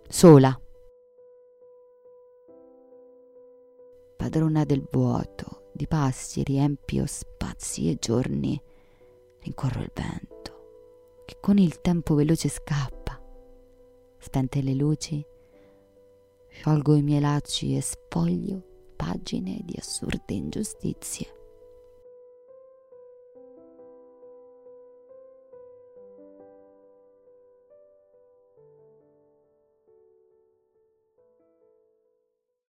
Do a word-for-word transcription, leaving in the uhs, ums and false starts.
sola, padrona del vuoto, di passi riempio spazi e giorni, rincorro il vento che con il tempo veloce scappa. Spente le luci, sciolgo i miei lacci e spoglio pagine di assurde ingiustizie.